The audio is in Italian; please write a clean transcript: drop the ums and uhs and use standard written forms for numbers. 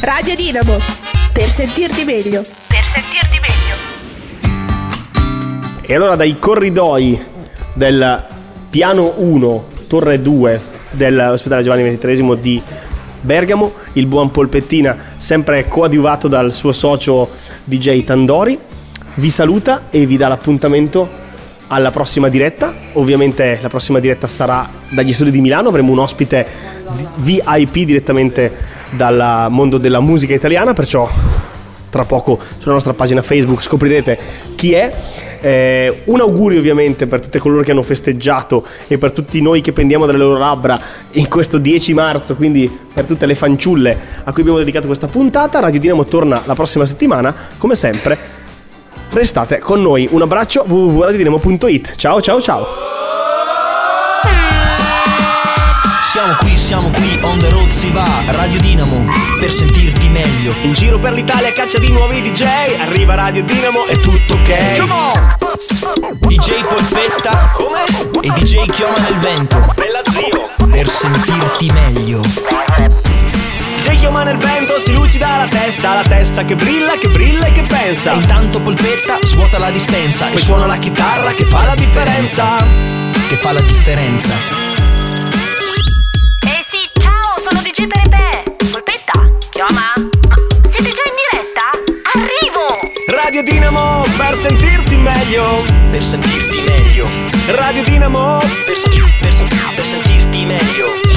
Radio Dinamo, per sentirti meglio. Per sentirti meglio. E allora dai corridoi del piano 1, torre 2 dell'ospedale Giovanni XXIII di Bergamo, il buon Polpettina, sempre coadiuvato dal suo socio DJ Tandori, vi saluta e vi dà l'appuntamento alla prossima diretta. Ovviamente la prossima diretta sarà dagli studi di Milano, avremo un ospite VIP direttamente dal mondo della musica italiana, perciò tra poco sulla nostra pagina Facebook scoprirete chi è. Un augurio ovviamente per tutte coloro che hanno festeggiato e per tutti noi che pendiamo dalle loro labbra in questo 10 marzo, quindi per tutte le fanciulle a cui abbiamo dedicato questa puntata. Radio Dinamo torna la prossima settimana, come sempre restate con noi. Un abbraccio, www.radiodinamo.it. Ciao ciao ciao. Siamo qui, on the road si va, Radio Dinamo, per sentirti meglio. In giro per l'Italia caccia di nuovi DJ, arriva Radio Dinamo, è tutto ok. Come on! DJ Polpetta, come? E DJ Chioma nel vento. Bella zio! Per sentirti meglio. DJ Chioma nel vento, si lucida la testa che brilla e che pensa. E intanto Polpetta svuota la dispensa Poi suona la chitarra che fa la differenza. Che fa la differenza. DJ Pepe, Polpetta, Chioma, ma siete già in diretta? Arrivo! Radio Dinamo, per sentirti meglio. Per sentirti meglio. Radio Dinamo, per sentirti meglio.